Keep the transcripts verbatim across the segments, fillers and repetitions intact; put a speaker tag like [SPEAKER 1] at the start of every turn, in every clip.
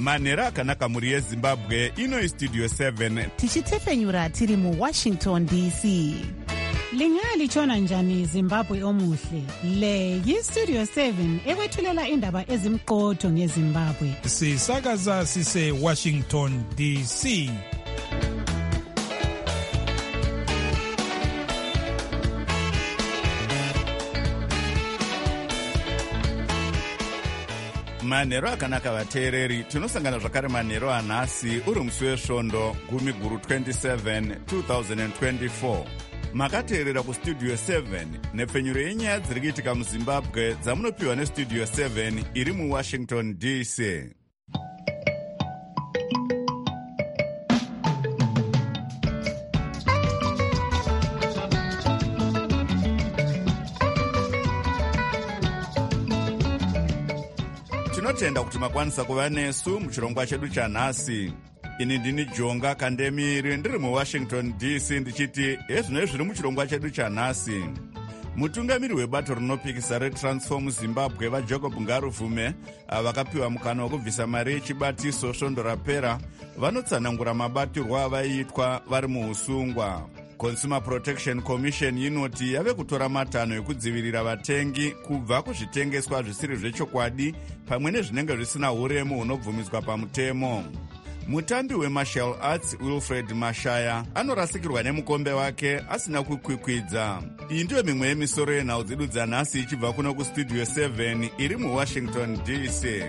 [SPEAKER 1] manhero akanaka mhuri yezimbabwe. Ino istudio seven
[SPEAKER 2] tichitefenyura tiri muwashington D C.
[SPEAKER 3] Lingalitshona njani Zimbabwe omuhle? Le yistudio seven ekwethulela indaba ezimqotho ngeZimbabwe.
[SPEAKER 4] Sisakaza sise Washington D C.
[SPEAKER 1] manhero akanaka vateereri, tinosangana zvakare manhero anhasi uri musi wesvondo gumi guru twenty-seven two thousand twenty-four. Makateerera kustudio seven nepfenyuro yenyaya dziri kuitika muzimbabwe dzamunopiwa nestudio seven iri muwashington D C. Tinotenda kuti makwanisa kuva nesu muchirongwa chedu chanhasi. Ini ndini Jonga Kandemiri ndiri muWashington D C ndichiti ezvino zviri muchirongwa chedu chanhasi. Mutungamiri webato rinopikisa reTransform Zimbabwe vaJacob Ngaruvume vakapiwa mukana wekubvisa mari yechibatiso svondo rapera vanotsanangura mabatirwo avaiitwa vari muusungwa. Consumer Protection Commission inoti yave kutora matanho ekudzivirira vatengi kubva kuzvitengeswa zvisiri zvechokwadi pamwe nezvinenge zvisina uremu hunobvumidzwa pamutemo. Mutambi wemartial arts Wilfred Mashaya anorasikirwa nemukombe wake asina kukwikwidza. Iyi ndiyo mimwe yemisoro yenhau dzedu dzanhasi ichibva kuno kustudio seven iri muWashington D C.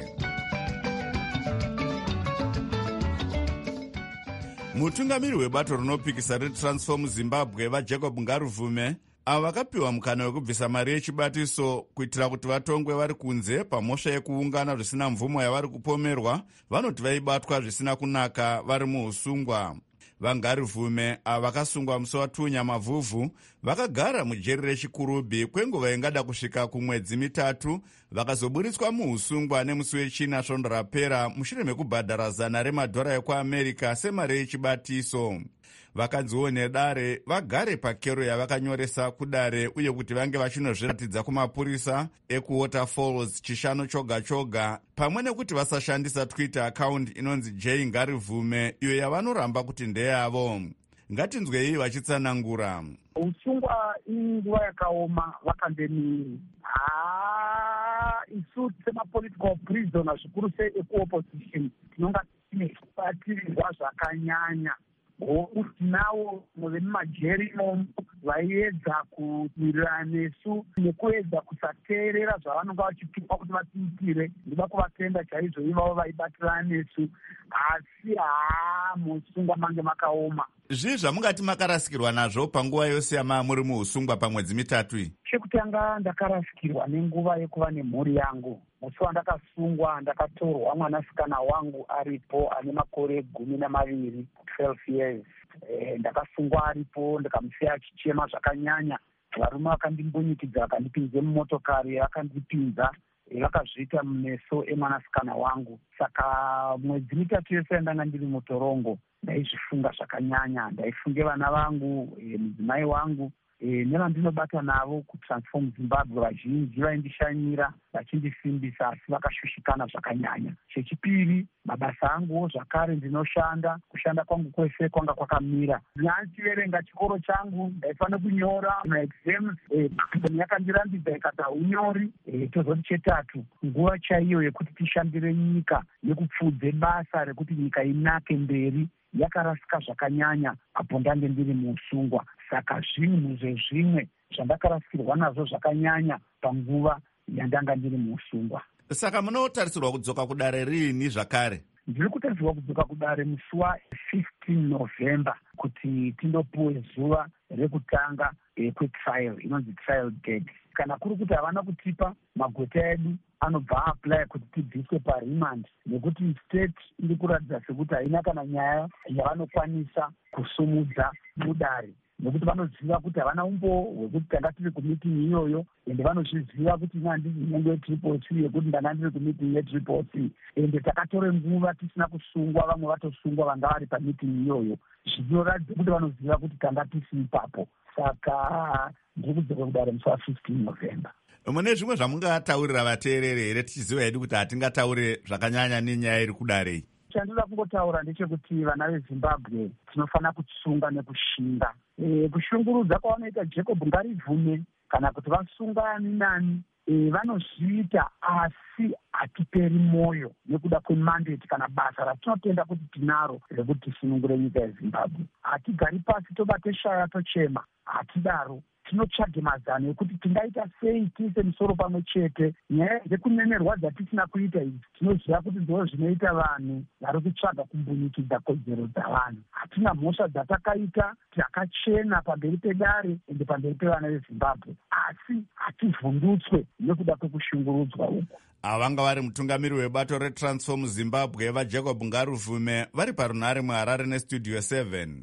[SPEAKER 1] Mutungamiri webato rinopikisa reTransform Zimbabwe vaJacob Ngaruvume ava vakapiwa mukana wekubvisa mari yechibatiso kuitira kuti vatongwe vari kunze pamhosva yekuungana zvisina mvumo yavari kupomerwa vanoti vaibatwa zvisina kunaka vari muusungwa. VaNgaruvume ava vakasungwa musi watunya mavhuvhu vakagara mujeri rechikurubi kwenguva ingada kusvika kumwedzi mitatu vakazoburitswa muusungwa nemusi wechina svondo rapera mushure mekubhadhara zana remadhora ekuamerica semari yechibatiso. Vakanziwo nedare vagare pakero yavakanyoresa kudare uye kuti vange vachinozviratidza kumapurisa ekuWaterfalls chishanu choga choga pamwe nekuti vasashandisa Twitter account inonzi J Ngaruvume iyo yavanoramba kuti ndeyavo. Ngatinzwei vachitsanangura.
[SPEAKER 5] Usungwa inguva yakaoma vakandemiri. Ah, isu semapolitical prisoners zvikuru sei ekuopposition tinonga tine kubatirirwa zvakanyanya. Ngokuti navo muve mumajeri imomo vaiedza kuwirirana nesu nekuedza kusateerera zvavanonga vachitupa kuti vatiitire. Ndida kuvatenda chaizvo ivavo vaibatirana nesu, asi haa musungwa mange makaoma.
[SPEAKER 1] Zvii zvamungati makarasikirwa nazvo panguva yose yamava muri muusungwa pamwedzi mitatu iyi?
[SPEAKER 5] Chekutanga ndakarasikirwa nenguva yekuva nemhuri yangu. Musi wandakasungwa ndakatorwa mwanasikana wangu aripo ane makore gumi namaviri, twelve years. E, ndakasungwa aripo ndikamusiya achichema zvakanyanya. Varume vakandimbunyikidza vakandipinze mumotokari vakandipinza vakazviita mumeso emwanasikana wangu. Saka mwedzi mitatu yose yandanga ndiri mutorongo ndaizvifunga zvakanyanya. Ndaifunge vana vangu, e, mudzimai wangu, e, nevandinobata navo kuTransform Zimbabwe vazhinji vaindishanyira vachindisimbisa asi vakashushikana zvakanyanya. Chechipiri, mabasa anguwo zvakare ndinoshanda, kushanda kwangu kwese kwanga kwakamira. Ndinanchiverenga chikoro changu, ndaifanira kunyora maexams, eh, yakandirambidza ikati haunyori. Eh, tozoti chetatu, nguva chaiyo yekuti tishandire nyika nekupfudze basa rekuti nyika inake mberi yakarasika zvakanyanya apo ndange ndiri muusungwa. Saka zvinhu zvezvimwe zvandakarasikirwa nazvo zvakanyanya panguva yandanga ndiri muusungwa.
[SPEAKER 1] Saka munotarisirwa kudzoka kudare riini zvakare?
[SPEAKER 5] Ndiri kutarisirwa kudzoka kudare musi wa-fifteen November kuti tindopuwe zuva rekutanga eh, kwetrial inonzi trial date. Kana kuri kuti havana kutipa, magweta edu anobva apply kuti tibviswe paremand nekuti state iri kuratidza sekuti haina kana nyaya yavanokwanisa kusumudza mudare. Nekuti vanoziva kuti havana umbo hwekuti tanga tiri kumiting iyoyo, ende vanozviziva kuti nandisi nyengo yetriple C yekuti ndanga ndiri kumiting yetriple C, ende takatore nguva tisina kusungwa, vamwe vatosungwa vanga vari pamiting iyoyo. Zvinoratidza kuti vanoziva kuti tanga tisi ipapo. Saka ndiri kudzoka kudare musi wa-fifteen November.
[SPEAKER 1] Mune zvimwe zvamungataurira vateereri here, tichiziva hedu kuti hatingataure zvakanyanya nenyaya iri kudarei?
[SPEAKER 5] Chandinoda kungotaura ndechekuti vana veZimbabwe tinofanira kusunga nekushinga. E, kushungurudza kwavanoita Jacob Ngarivhume kana kuti vasunga ani nani e, vanozviita, asi hatiperi mwoyo nekuda kwemandate kana basa ratinotenda kuti tinaro rekuti tisunungure nyika yeZimbabwe. Hatigari pasi tobate shaya tochema, hatidaro. Tinotsvage mazano ekuti tingaita sei tiise musoro pamwe chete. Nyaya dzekunenerwa dzatisina kuita idzi tinoziva kuti ndizvo zvinoita vanhu vari kutsvaga kumbunyikidza kodzero dzavanhu. Hatina mhosva dzatakaita, takachena pamberi pedare ende pamberi pevana veZimbabwe, asi hativhundutswe nekuda kwekushungurudzwa uku.
[SPEAKER 1] Avanga vari mutungamiri webato reTransform Zimbabwe vaJacob Ngaruvhume vari parunhare muHarare neStudio seven.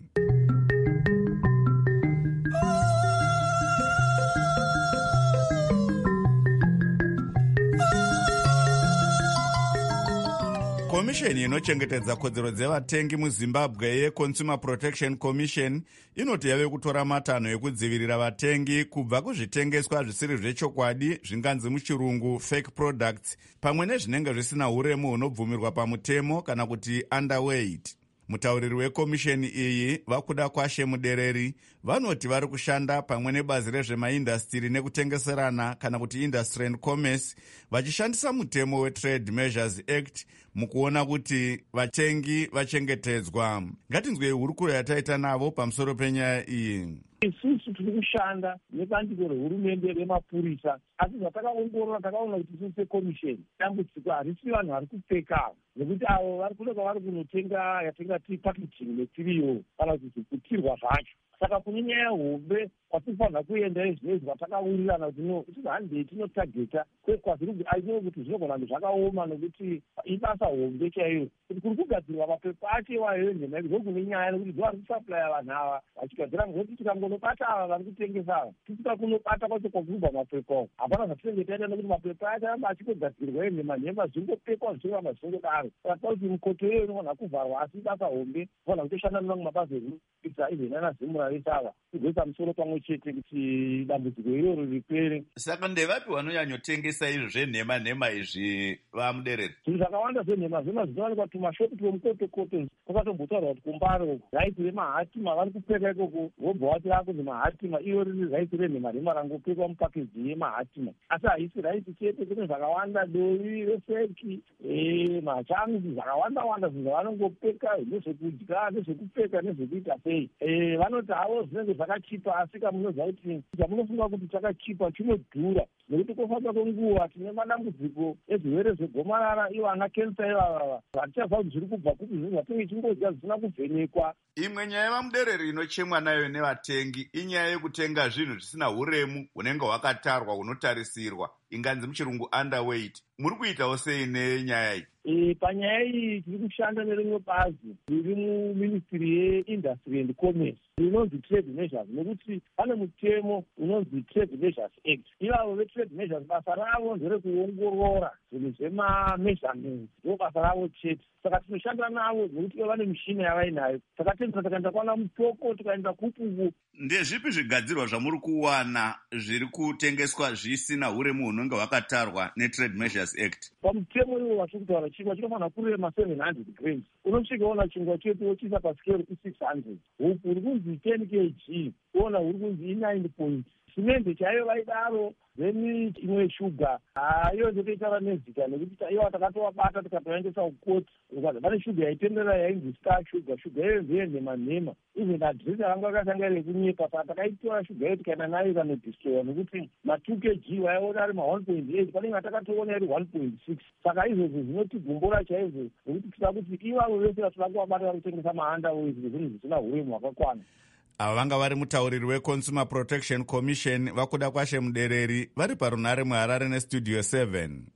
[SPEAKER 1] Komisheni inochengetedza kodzero dzevatengi muZimbabwe yeConsumer Protection Commission inoti yave kutora matanho ekudzivirira vatengi kubva kuzvitengeswa zvisiri zvechokwadi, zvinganzi muchirungu fake products, pamwe nezvinenge zvisina uremu hunobvumirwa pamutemo kana kuti underweight. Mutauriri wekomisheni iyi Vakuda Kwashe Mudereri vanoti vari kushanda pamwe nebazi rezvemaindastiri nekutengeserana kana kuti Industry and Commerce vachishandisa mutemo weTrade Measures Act mukuona kuti vatengi vachengetedzwa. Ngatinzwei hurukuro yataita navo pamusoro penyaya iyi.
[SPEAKER 6] Isusu tiri kushanda nebandiko rehurumende remapurisa, asi zvatakaongorora takaona kuti isusu sekomisheni dambudziko harisi vanhu vari kupfeka, nekuti avo vari kuda kwavari kunotenga yatingati packaging material kana kuti zviputirwa zvacho. Saka kune nyaya hombe kwatifanira kuenda izvinezvi zvatakaurirana kuti no isusu handei tinotageta kwazviri aino kuti zvinogona kuti zvakaoma, nokuti ibasa hombe chaiyo kuti kuri kugadzirwa mapepa acho iwayo nhema ndokune nyaya nekuti ndo vari kusaplaya vanhu ava vachigadzira ngokuti tikangonobata ava vari kutengesa ava tisika kunobata kwacho kwakubva mapepa hapana zvatinenge taita, nekuti mapepa acho aramba achigadzirwa enhema nhema zvingopekwa zvichiramba zvichingodaro. Saka kuti mukoto iyoyo inofanira kuvharwa, asi ibasa hombe inofanira kutoshanda nemamwe mabasa ekuita izvenana zimura vesava kugoisa musoro pamwe chete kuti dambudziko iroro ripere.
[SPEAKER 1] Saka ndevapi vanonyanyotengesa izvi zvenhema nhema izvi vamudereri?
[SPEAKER 6] Zvinhu zvakawanda zvenhema nhema zvinowanikwa tumashopu twemukotokoto kwakatombotaurwa kuti kumbaro raiti remahatima vari kupfeka ikoko, vobva vati rakunzi mahatima iyo riri raiti renhema nhema rangopfekwa mupakeji yemahatima, asi haisi raiti chete, kune zvakawanda, dori reseki, machanzi, zvakawanda wanda zvinhu zvavanongopfeka, nezvekudya, nezvekupfeka, nezvekuita sei. Vanoti havo zvinenge zvakachipa, asi kamunoziva kuti zvamunofunga kuti chakachipa chinodhura, nekuti kufamba kwenguva tine madambudziko ezvirwere zvegomarara, ivo ana kensa ivava vatichaziva kuti zviri kubva kuti zvinhu zvatinenge chingodya zvisina kuvhenekwa.
[SPEAKER 1] Imwe nyaya vamudereri inochemwa nayo nevatengi inyaya yekutenga zvinhu zvisina uremu hunenge hwakatarwa hunotarisirwa, inganzi muchirungu underweight. Muri kuitawo sei nenyaya iyi?
[SPEAKER 6] E, panyaya iyi tiri kushanda nerimwe bazi riri muministry yeindustry and commerce rinonzi Trade Measures, nekuti pane mutemo unonzi Trade Measures Act. Ivavo veTrade Measures basa ravo nderekuongorora zvinhu zvemameasurements, ndo basa ravo chete. Saka tinoshanda navo nekuti vane mishina yavainayo, takatendera tikaenda kwana mutoko tikaenda kupuku.
[SPEAKER 1] Ndezvipi zvigadzirwa zvamuri kuwana zviri kutengeswa zvisina uremu hunenge hwakatarwa neTrade Measures Act?
[SPEAKER 6] Pamutemo iwo vatiri kutaura chingwa chinofanira kurema seven hundred grams, unosvikaona chingwa chetu wochisa pasikero ku-six hundred, huku uri kunzi ten kg, kuona uri kunzi nine point. Simende chaiyo vaidaro, then imwe shuga hayo ndotoitaura nezita, nekuti iwo takatowabata tikatoendesa kukoti, vane shuga yaitenderera yainzi star shuga, shuga iyoyo ndeyenhema nhema, even adresi ranga akasanga rekunyepa, saka takaitora shuga iyo tikaenda nayo ikanodhistroya, nekuti ma-two kg vaiona ari ma-one point eight, panenge takatoona iri one point six. Saka izvozvo zvinotigumbura chaizvo, nekuti tida kuti ivavo vese vatida kuvabata vari kutengesa ma-underweight zvinhu zvisina uremu hwakakwana.
[SPEAKER 1] Ava vanga vari mutauriri weConsumer Protection Commission Vakuda Kwashe Mudereri vari parunhare muHarare neStudio seven.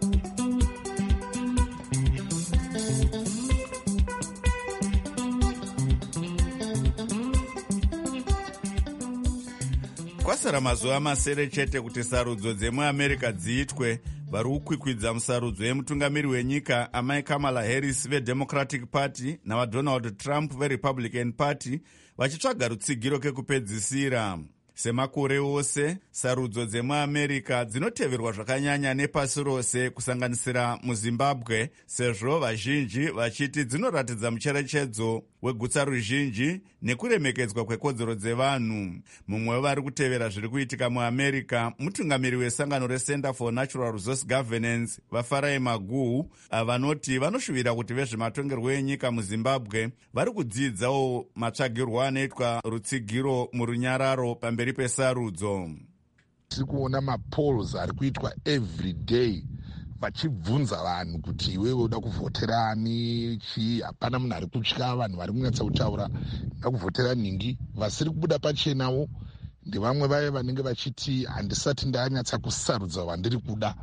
[SPEAKER 1] Kwasara mazuva masere chete kuti sarudzo dzemuamerica dziitwe, vari kukwikwidza musarudzo yemutungamiri wenyika amai Kamala Harris veDemocratic Party navaDonald Trump veRepublican Party vachitsvaga rutsigiro kekupedzisira. Semakore ose, sarudzo dzemuamerica dzinoteverwa zvakanyanya nepasi rose kusanganisira muzimbabwe, sezvo vazhinji vachiti dzinoratidza mucherechedzo wegutsa ruzhinji nekuremekedzwa kwekodzero dzevanhu. Mumwe wevari kutevera zviri kuitika muamerica mutungamiri wesangano reCenter for Natural Resource Governance vaFarai Maguwu, vanoti vanoshuvira kuti vezvematongerwo enyika muzimbabwe vari kudzidzawo matsvagirwo anoitwa rutsigiro murunyararo pamberi pesarudzo.
[SPEAKER 7] Tiri kuona mapolls ari kuitwa every day vachibvunza vanhu kuti iwewe uda kuvhoterani chii. Hapana munhu ari kutya, vanhu vari kunyatsa kutaura uda kuvhotera ningi. Vasiri kubuda pachenawo ndevamwe vaye vanenge vachiti handisati ndanyatsa kusarudza vandiri kuda,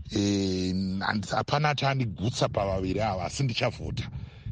[SPEAKER 7] hapana atandigutsa pavaviri ava asi ndichavhota.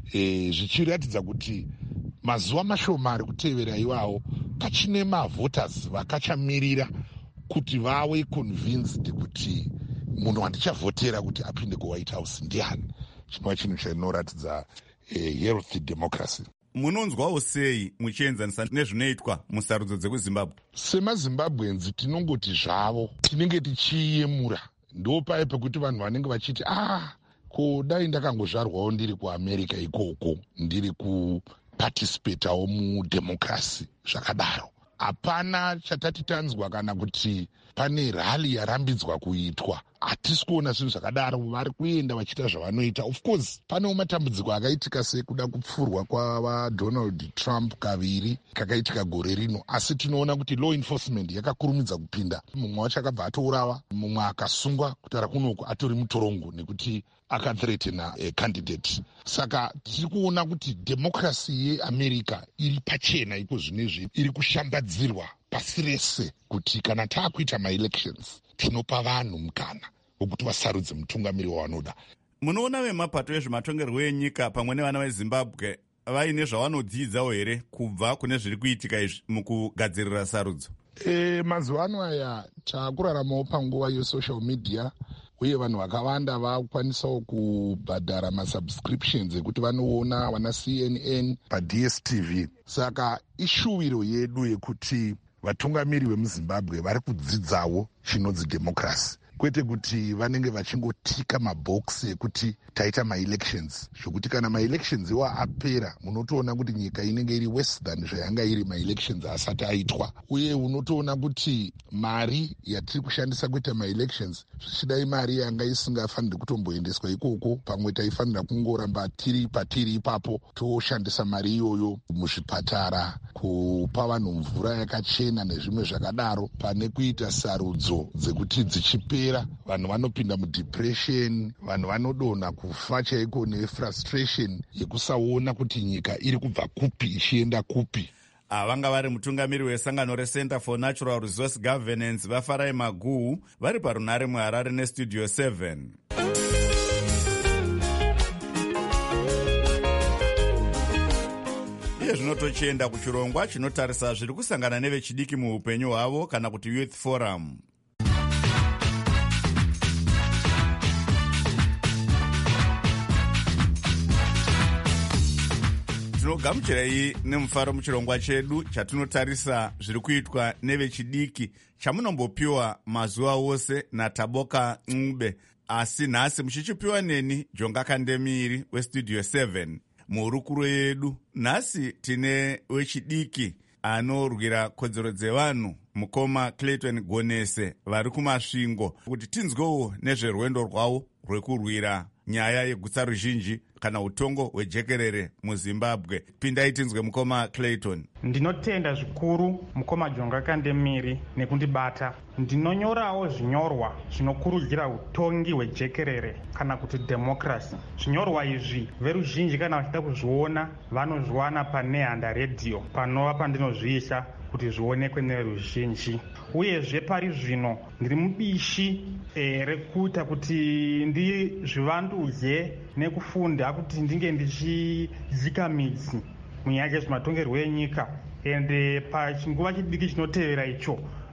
[SPEAKER 7] E, zvichiratidza kuti mazuva mashoma ari kutevera iwawo pachine mavhoters vakachamirira kuti vawe convinced kuti munhu wandichavhotera kuti apinde kuWhite House ndiani. Chinova chinhu chinoratidza eh, healthy democracy.
[SPEAKER 1] Munonzwawo sei muchienzanisa nezvinoitwa musarudzo dzekuzimbabwe?
[SPEAKER 7] SemaZimbabwenzi tinongoti zvavo tinenge tichiyemura. Ndo paye pekuti vanhu vanenge vachiti ah ko dai ndakangozvarwawo ndiri kuAmerica ikoko ndiri kuparticipatawo mudemocracy zvakadaro. Hapana chatati tanzwa kana kuti pane rally yarambidzwa kuitwa. Hatisi kuona zvinhu zvakadaro. Vari kuenda vachiita zvavanoita. Of course panewo matambudziko akaitika sekuda kupfurwa kwavaDonald Trump kaviri kakaitika gore rino, asi tinoona kuti law enforcement yakakurumidza kupinda. Mumwe wacho akabva atourawa, mumwe akasungwa kutara kunoku atori mutorongo nekuti akathreatena a candidate. Saka tiri kuona kuti democracy yeAmerica iri pachena iko zvinezvi, iri kushambadzirwa pasi rese kuti kana taakuita maelections tinopa vanhu mukana wekuti vasarudze mutungamiri wavanoda.
[SPEAKER 1] Munoona vemapato ezvematongerwo enyika pamwe nevana veZimbabwe vaine zvavanodzidzawo here kubva kune zviri kuitika izvi mukugadzirira sarudzo?
[SPEAKER 7] E, mazuva ano aya taakuraramawo panguva yesocial media, uye vanhu vakawanda vakukwanisawo kubhadhara masubscriptions ekuti vanoona vana C N N paD S T V. Saka ishuwiro yedu yekuti vatungamiri vemuZimbabwe vari kudzidzawo chinonzi democracy, kwete kuti vanenge vachingotika mabhokisi ekuti taita maelections, zvokuti kana maelections iwa apera munotoona kuti nyika inenge iri worse than zvayanga iri maelections asati aitwa. Uye unotoona kuti mari yatiri kushandisa kuita maelections zvichidai mari yanga isingafaniri kutomboendeswa ikoko, pamwe taifanira kungoramba tiri patiri ipapo toshandisa mari iyoyo muzvipatara, kupa vanhu mvura yakachena nezvimwe zvakadaro, pane kuita sarudzo dzekuti dzichipera vanhu vanopinda mudepression, vanhu vanodonha kufa chaiko nefrustration yekusaona kuti nyika iri kubva kupi ichienda kupi.
[SPEAKER 1] Avanga vari mutungamiri wesangano reCenter for Natural Resource Governance vaFarai Maguwu vari parunare muHarare neStudio seven. Iye zvino tochienda kuchirongwa chinotarisa zviri kusangana nevechidiki muupenyu hwavo kana kuti Youth Forum. Tinogamuchirai nemufaro muchirongwa chedu chatinotarisa zviri kuitwa nevechidiki chamunombopiwa mazuva ose naTaboka Ncube, asi nhasi muchichipiwa neni Jonga Kandemiri weStudio seven. Muhurukuro yedu nhasi tine wechidiki anorwira kodzero dzevanhu mukoma Clayton Gonese vari kumasvingo, kuti tinzwewo nezverwendo rwavo rwekurwira nyaya yegutsa ruzhinji kana utongo hwejekerere muZimbabwe. Pindai tinzwe mukoma Clayton.
[SPEAKER 8] Ndinotenda zvikuru mukoma Jonga Kandemiri nekundibata. Ndinonyorawo zvinyorwa zvinokurudzira utongi hwejekerere kana kuti democracy. Zvinyorwa izvi veruzhinji kana vachida kuzviona vanozviwana paNehanda Radio, panova pandinozviisa kuti zvionekwe neruzhinji. Uyezve pari zvino ndiri mubishi e, rekuita kuti ndizvivandudze nekufunda kuti ndinge ndichizika munyaya yezvematongerwo enyika. Ende pachinguva chidiki chinotevera icho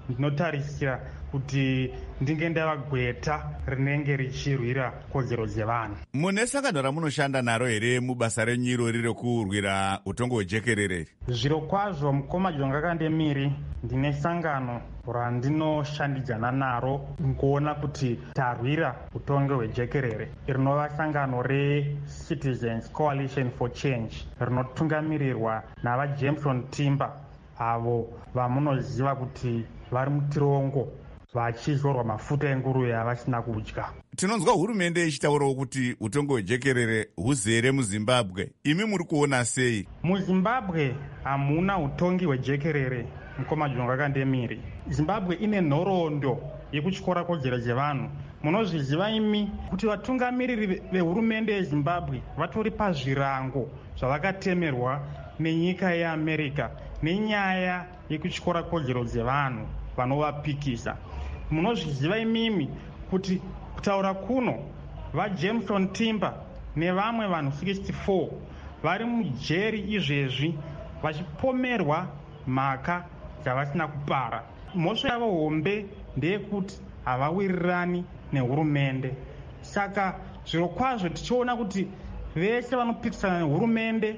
[SPEAKER 8] ndinotarisira kuti ndinge ndava gweta rinenge richirwira kodzero dzevanhu.
[SPEAKER 1] Mune sangano ramunoshanda naro here mubasa renyu irori rekurwira utongo hwejekerere?
[SPEAKER 8] Zviro kwazvo mukoma Jonga Kandemiri, ndine sangano randinoshandidzana naro kuona kuti tarwira utongo hwejekerere, rinova sangano reCitizens Coalition for Change, rinotungamirirwa navaJameson Timber, avo vamunoziva kuti vari mutirongo vachizorwa mafuta enguruve avasina kudya.
[SPEAKER 1] Tinonzwa hurumende ichitaurawo kuti utongo hwejekerere huzere muZimbabwe. Imi muri kuona sei?
[SPEAKER 8] MuZimbabwe hamuna utongi hwejekerere, mukoma Jonga Kandemiri. Zimbabwe ine nhoroondo yekutyora kodzero dzevanhu. Munozviziva imi kuti vatungamiriri vehurumende yeZimbabwe vatori pazvirango zvavakatemerwa nenyika yeAmerica nenyaya yekutyora kodzero dzevanhu vanovapikisa. Munozviziva imimi kuti kutaura kuno vaJameson Timber nevamwe vanhu sixty-four vari mujeri izvezvi vachipomerwa mhaka dzavasina kupara. Mhosva yavo hombe ndeyekuti havawirirani nehurumende. Saka zviro kwazvo tichiona kuti vese vanopikisana nehurumende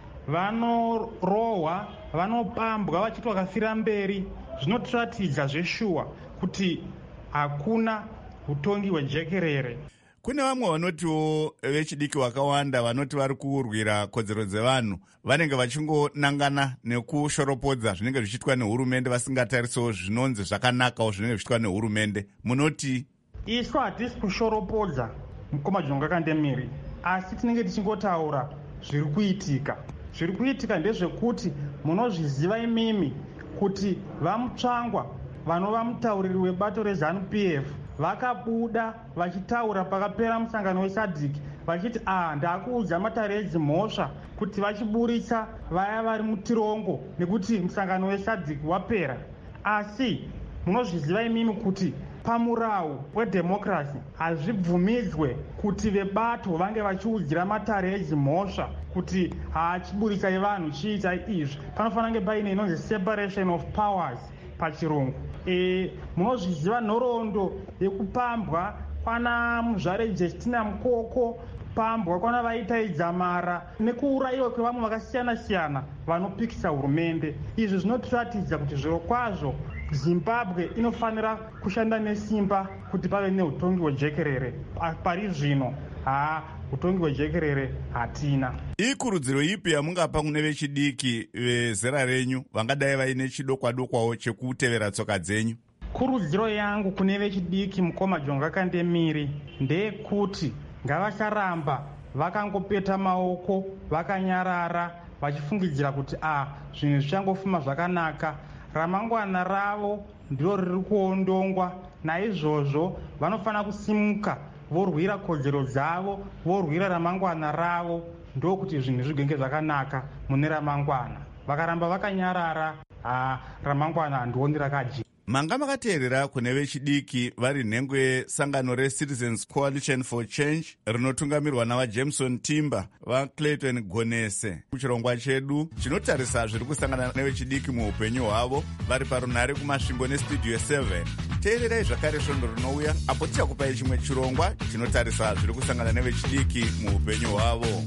[SPEAKER 8] vanorohwa, vanopambwa vachiti vakafira mberi. Zvinotiratidza zveshuwa kuti hakuna utongi hwejekerere.
[SPEAKER 1] Kune vamwe vanotiwo vechidiki vakawanda vanoti vari kurwira kodzero dzevanhu vanenge vachingonangana nekushoropodza zvinenge zvichiitwa nehurumende vasingatarisawo zvinonzi zvakanakawo zvinenge zvichiitwa nehurumende. Munoti?
[SPEAKER 8] Isu hatisi kushoropodza, mukoma Jonga Kandemiri, asi tinenge tichingotaura zviri kuitika. Zviri kuitika ndezvekuti munozviziva imimi kuti vamutsvangwa vanova mutauriri webato reZANU-P F vakabuda vachitaura pakapera musangano weSADC vachiti ah ndakuudza matare edzimhosva kuti vachiburitsa vaya vari mutirongo nekuti musangano weSADC wapera. Asi munozviziva imimi kuti pamurau wedhemokirasi hazvibvumidzwe kuti vebato vange vachiudzira matare edzimhosva kuti hachiburitsai vanhu chiita izvi. Panofanira kunge paine inonzi separation of powers pachirungu. E, munozviziva nhoroondo yekupambwa kwana muzvare Justina Mukoko, kupambwa kwana vaita idzamara nekuurayiwa kwevamwe vakasiyana siyana vanopikisa hurumende. Izvi zvinotiratidza kuti zviro kwazvo Zimbabwe inofanira kushanda nesimba kuti pave neutongi hwejekerere. Pari zvino ha utongi hwejekerere hatina.
[SPEAKER 1] Ikurudziro ipi yamungapa kune vechidiki vezera renyu vangadai vaine chidokwa-dokwawo chekutevera tsoka dzenyu?
[SPEAKER 8] Kurudziro yangu kune vechidiki, mukoma Jonga Kandemiri, ndeyekuti ngavasaramba vakangopeta maoko vakanyarara vachifungidzira kuti ah zvinhu zvichangofuma zvakanaka. Ramangwana ravo ndiro riri kuondongwa. Naizvozvo vanofanira kusimuka vorwira kodzero dzavo, vorwira ramangwana ravo, ndokuti zvinhu zvigenge zvakanaka mune ramangwana. Vakaramba vakanyarara, ha ramangwana handioni rakajeka.
[SPEAKER 1] Manga makateerera kune vechidiki vari nhengo yesangano reCitizens Coalition for Change rinotungamirwa navaJameson Timber vaClayton Gonese. Kuchirongwa chedu chinotarisa zviri kusangana nevechidiki muupenyu hwavo vari parunhare kumasvingo nestudio seven. Teererai zvakare svondo rinouya apo tichakupai chimwe chirongwa chinotarisa zviri kusangana nevechidiki muupenyu hwavo.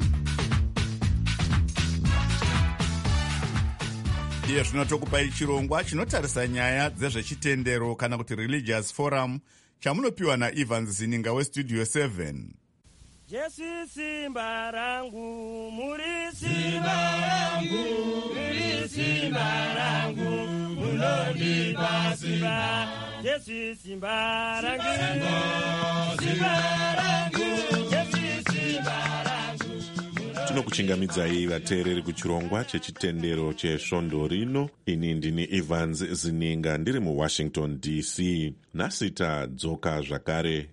[SPEAKER 1] Iye zvino tokupai chirongwa chinotarisa nyaya dzezvechitendero kana kuti Religious Forum chamunopiwa naEvans Zininga westudio seven.
[SPEAKER 9] Jesu simba rangu, muri simba rangu, muri simba rangu, munonipa simba. Jesu simba rangu, simba rangu, Jesu simba rangu.
[SPEAKER 10] Tinokuchingamidzai vateereri kuchirongwa chechitendero chesvondo rino. Ini ndini Evans Zininga ndiri muWashington D C. Nhasi tadzoka zvakare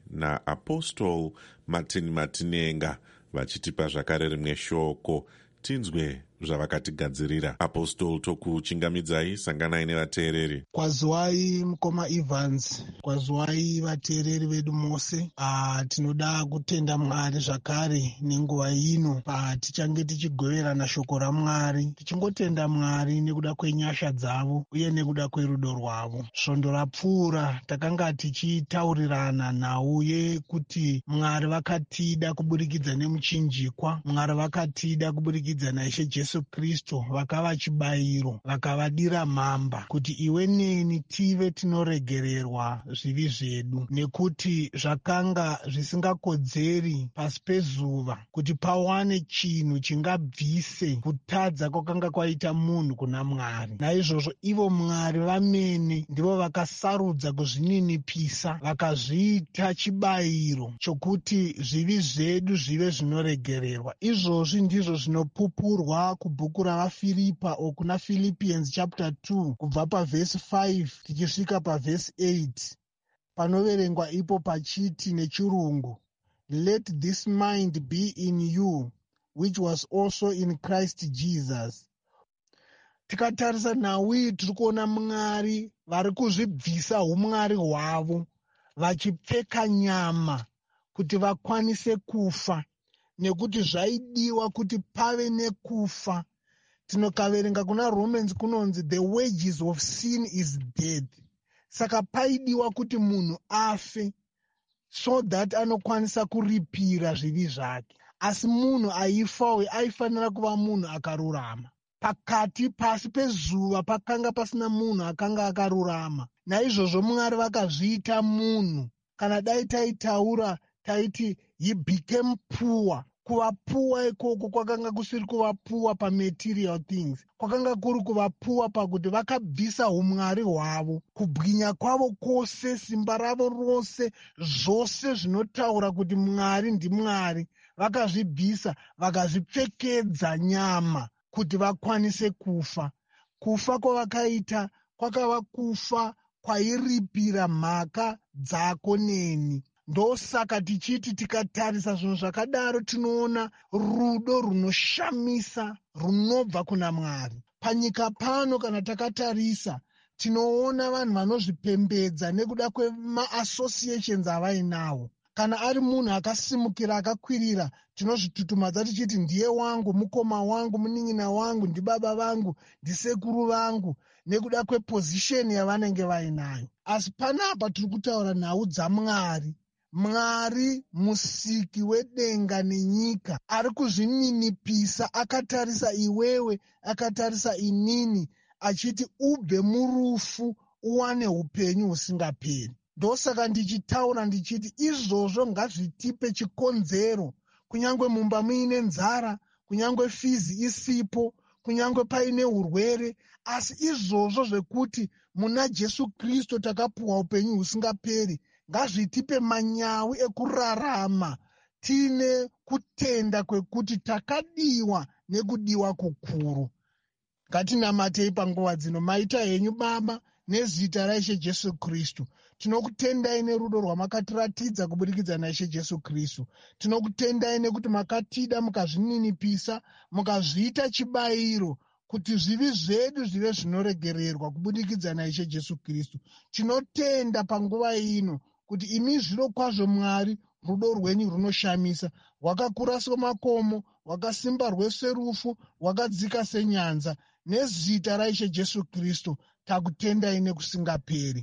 [SPEAKER 10] naApostle Martin Matinenga vachitipa zvakare rimwe shoko. Tinzwe zvavakatigadzirira. Apostol, tokuchingamidzai, sanganai nevateereri.
[SPEAKER 11] Kwaziwai mukoma Evans, kwaziwai vateereri vedu mose. Ah, tinoda kutenda Mwari zvakare nenguva ino patichange tichigoverana shoko raMwari, tichingotenda Mwari nekuda kwenyasha dzavo uye nekuda kwerudo rwavo. Svondo rapfuura takanga tichitaurirana nauye kuti Mwari vakatida kuburikidza nemuchinjikwa, Mwari vakatida kuburikidza naIshe Jesu Kristu, vakava chibayiro, vakavadira mhamba kuti iwe neni tive tinoregererwa zvivi zvedu, nekuti zvakanga zvisingakodzeri pasi pezuva kuti pawane chinhu chingabvise kutadza kwakanga kwaita munhu kuna Mwari. Naizvozvo ivo Mwari vamene ndivo vakasarudza kuzvininipisa, vakazviita chibayiro chokuti zvivi zvedu zvive zvinoregererwa. Izvozvi ndizvo zvinopupurwa kubhuku ravaFiripa okuna Philippians chapter two kubva pavhesi five tichisvika pavhesi eight, panoverengwa ipo pachiti nechirungu, let this mind be in you which was also in Christ Jesus. Tikatarisa nawi tiri kuona Mwari vari kuzvibvisa umwari hwavo vachipfeka nyama kuti vakwanise kufa, nekuti zvaidiwa kuti pave nekufa. Tinokaverenga kuna Romans kunonzi the wages of sin is death. Saka paidiwa kuti munhu afe so that anokwanisa kuripira zvivi zvake. Asi munhu aifawe aifanira kuva munhu akarurama. Pakati pasi pezuva pakanga pasina munhu akanga akarurama. Naizvozvo Mwari vakazviita munhu. Kana dai taitaura taiti he became poor. Kuva poor ikoko kwakanga kusiri kuva poor pa material things. Kwakanga kuri kuva poor pakuti vakabvisa umwari hwavo, kubwinya kwavo kwose, simba ravo rose, zvose zvinotaura kuti Mwari ndiMwari, vakazvibvisa vakazvipfekedza nyama kuti vakwanise kufa. Kufa kwavakaita kwakava kufa kwairipira mhaka dzako neni. Ndosaka tichiti tikatarisa zvinhu zvakadaro tinoona rudo runoshamisa runobva kuna Mwari. Panyika pano kana takatarisa tinoona vanhu vanozvipembedza nekuda kwema-associations avainawo. Kana ari munhu akasimukira akakwirira, tinozvitutumadza tichiti ndiye wangu, mukoma wangu, munin'ina wangu, ndibaba vangu, ndisekuru vangu, nekuda kwepozisheni yavanenge vainayo. Asi panapa tiri kutaura nhau dzaMwari. Mwari musiki wedenga nenyika ari kuzvininipisa, akatarisa iwewe, akatarisa inini, achiti ubve murufu uwane upenyu husingaperi. Ndosaka ndichitaura ndichiti izvozvo ngazvitipe chikonzero, kunyange mumba muine nzara, kunyange fizi isipo, kunyange paine urwere, asi izvozvo zvekuti muna Jesu Kristu takapuwa upenyu husingaperi, ngazvitipe manyawi ekurarama tine kutenda kwekuti takadiwa nekudiwa kukuru. Ngatinamatei panguva dzino. Maita henyu Baba nezita raIshe Jesu Kristu. Tinokutendai nerudo rwamakatiratidza kuburikidza naIshe Jesu Kristu. Tinokutendai nekuti makatida mukazvininipisa, mukazviita chibayiro kuti zvivi zvedu zvive zvinoregererwa kubudikidza naIshe Jesu Kristu. Tinotenda panguva ino kuti imi zviro kwazvo Mwari, rudo rwenyu runoshamisa, rwakakura semakomo, rwakasimba rwese rufu, rwakadzika senyanza. Nezita raIshe Jesu Kristu takutendai nekusingaperi.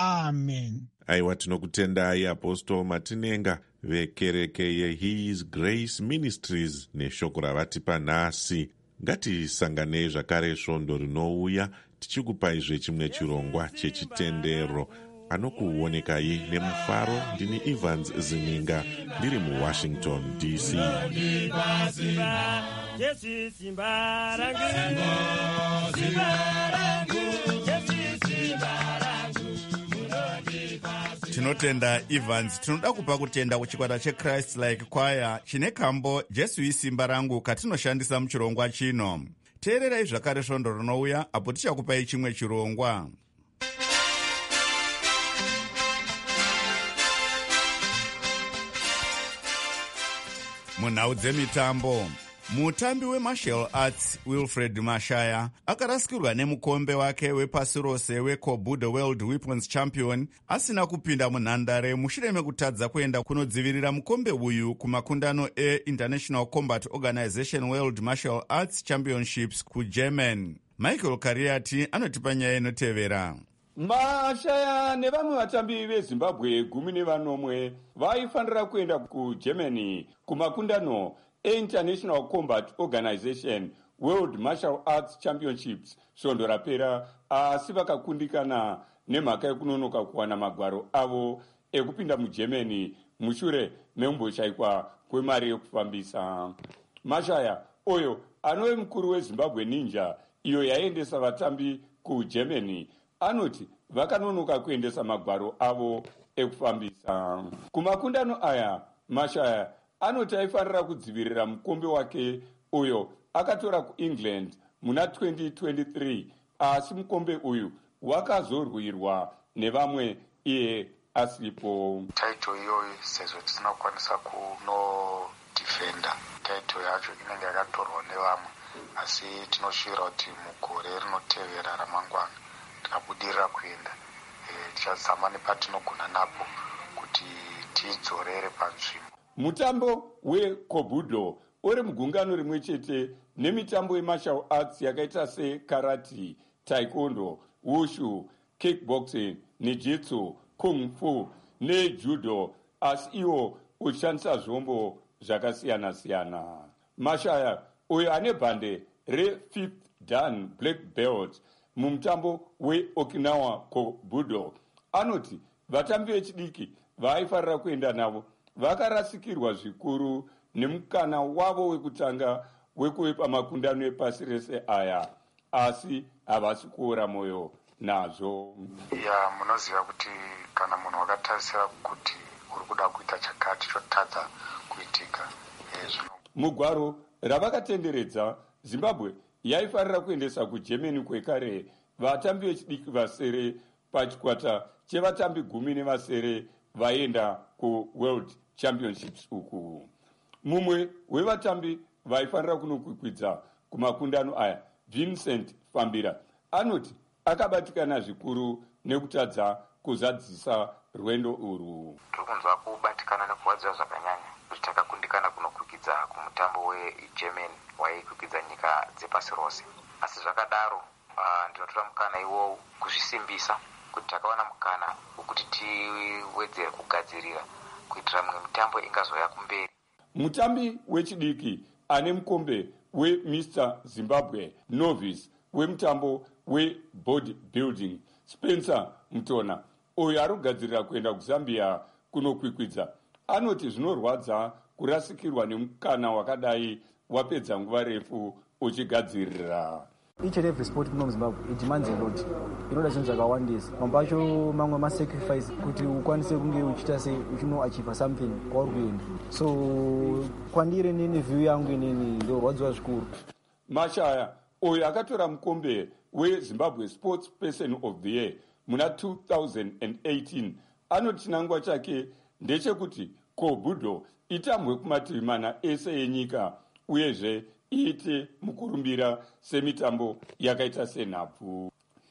[SPEAKER 11] Amen.
[SPEAKER 10] Aiwa, tinokutendai Apostol Matinenga vekereke yeHis Grace Ministries neshoko ravatipa nhasi. Ngatisanganei zvakare svondo rinouya tichikupaizve chimwe chirongwa chechitendero. Anokuonekai nemufaro. Ndini Evans Zininga ndiri muWashington D C.
[SPEAKER 1] Tinotenda Evans. Tinoda kupa kutenda kuchikwata cheChrist Like Choir chine kambo Jesu isimba rangu katinoshandisa muchirongwa chino. Teererai zvakare svondo rinouya apo tichakupai chimwe chirongwa. Munhau dzemitambo, Mutambi wemartial arts Wilfred Mashaya akarasikirwa nemukombe wake wepasi rose weKobudo World Weapons Champion asina kupinda munhandare mushure mekutadza kuenda kunodzivirira mukombe uyu kumakundano eInternational Combat Organization World Martial Arts Championships kuGerman. Michael Kariati anotipa nyaya inotevera.
[SPEAKER 12] Mashaya nevamwe vatambi veZimbabwe gumi nevanomwe vaifanira kuenda kuGermany kumakundano eInternational Combat Organization World Martial Arts Championships svondo rapera, asi vakakundikana nemhaka yekunonoka kuwana magwaro avo ekupinda muGermany mushure memumboshayikwa kwemari yekufambisa. Mashaya oyo anove mukuru weZimbabwe Ninja iyo yaendesa vatambi kuGermany anoti vakanonoka kuendesa magwaro avo ekufambisa. Kumakundano aya Mashaya anoti aifanira kudzivirira mukombe wake uyo akatora kuEngland muna twenty twenty-three, asi mukombe uyu wakazorwirwa nevamwe iye asipo.
[SPEAKER 13] Taito iyoyi sezvo tisinokwanisa kunodifenda taito yacho inenge yakatorwa nevamwe, asi tinoshuvira kuti mugore rinotevera ramangwana tikabudirira kuenda tichazama nepatinogona napo kuti tidzorere panzvimbo.
[SPEAKER 12] Mutambo weKobudo uri mugungano rimwe chete nemitambo yemartial arts yakaita sekarati, taekwondo, wushu, kickboxing, nejitsu, kung fu nejudo, asi iwo uchishandisa zvombo zvakasiyana siyana. Mashaya uyo ane bhande refifth dan black belt mumutambo weOkinawa Kobudo anoti vatambi vechidiki vaaifarira kuenda navo vakarasikirwa zvikuru nemukana wavo wekutanga wekuve pamakundano epasi rese aya, asi havasi kuora mwoyo nazvo.
[SPEAKER 13] Ya munoziva kuti kana munhu wakatarisira kuti uri kuda kuita chakati chotadza kuitika.
[SPEAKER 12] Mugwaro ravakatenderedza Zimbabwe yaifarira kuendesa kuGermany kwekare vatambi vechidiki vasere pachikwata chevatambi gumi nevasere vaenda kuWorld Championships uku. Mumwe wevatambi vaifanira kunokwikwidza kumakundano aya, Vincent Fambira, anoti akabatikana zvikuru nekutadza kuzadzisa rwendo urwu.
[SPEAKER 14] Tirikunzwa kubatikana nekurwadziwa zvakanyanya kuti takakundikana kunokwikidza kumutambo weGerman waikwikidza nyika dzepasi rose, asi zvakadaro uh, ndinotora mukana iwowo kuzvisimbisa kuti takawana mukana wekuti tiwedzere kugadzirira kuitira mimwe mitambo ingazoya kumberi.
[SPEAKER 12] Mutambi wechidiki ane mukombe weMister Zimbabwe novice wemutambo webodybuilding Spencer Mtona uyo ari kugadzirira kuenda kuZambia kunokwikwidza anoti zvinorwadza kurasikirwa nemukana wakadai wapedza nguva refu uchigadzirira.
[SPEAKER 15] Each and every sport in Zimbabwe it demands a lot. Inoda chinhu zvakawandisa. Mamwe acho mamwe masacrifice kuti ukwanise kunge uchita sei uchinoachieve something kwauri kuenda. So kwandiri nini view yangu inini ndorwadziwa zvikuru.
[SPEAKER 12] Mashaya uyo akatora mukombe weZimbabwe Sports Person of the Year muna two thousand eighteen anoti chinangwa chake ndechekuti Kobudo itambwe kumativi mana ese enyika uyezve iite mukurumbira semitambo yakaita senhabvu.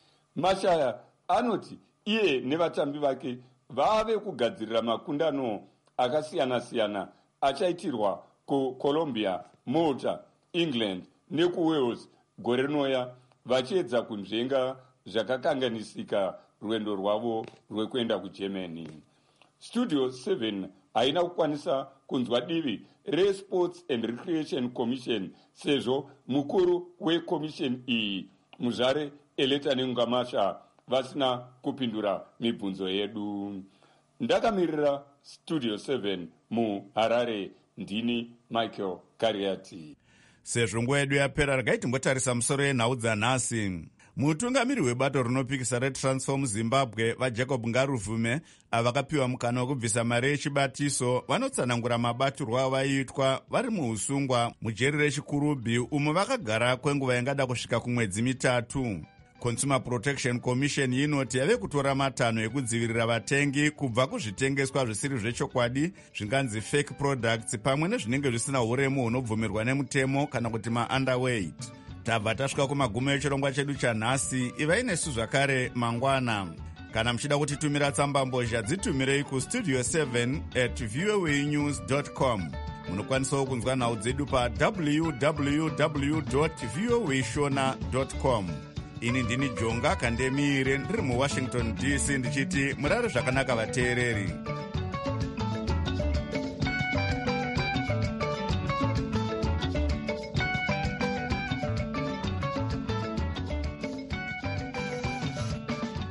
[SPEAKER 12] Mashaya anoti iye nevatambi vake vave kugadzirira makundano akasiyana siyana achaitirwa kuColombia, Malta, England nekuWales gore rinouya vachiedza kunzvenga zvakakanganisika rwendo rwavo rwekuenda kuGermany. Studio seven haina kukwanisa kunzwa divi reSports and Recreation Commission sezvo mukuru wekomisheni iyi muzvare Eleta Nengamasha vasina kupindura mibvunzo yedu. Ndakamirira Studio seven muHarare, ndini Michael Kariati.
[SPEAKER 1] Sezvo nguva yedu yapera, regai timbotarisa musoro yenhau dzanhasi. Mutungamiri webato rinopikisa reTransform Zimbabwe vaJacob Ngaruvume avakapiwa mukana wekubvisa mari yechibatiso vanotsanangura mabatirwo avaiitwa vari muusungwa mujeri rechikurubhi umo vakagara kwenguva ingada kusvika kumwedzi mitatu. Consumer Protection Commission inoti yave kutora matanho ekudzivirira vatengi kubva kuzvitengeswa zvisiri zvechokwadi zvinganzi fake products pamwe nezvinenge zvisina uremu hunobvumirwa nemutemo kana kuti ma-underweight. Tabva tasvika kumagumo echirongwa chedu chanhasi. Ivai nesu zvakare mangwana. Kana muchida kutitumira tsamba mbozha dzitumirei kustudio seven at voanews dot com. Munokwanisawo kunzwa nhau dzedu pa w w w dot voa shona dot com. Ini ndini Jonga Kandemiire ndiri muWashington D C ndichiti murare zvakanaka vateereri.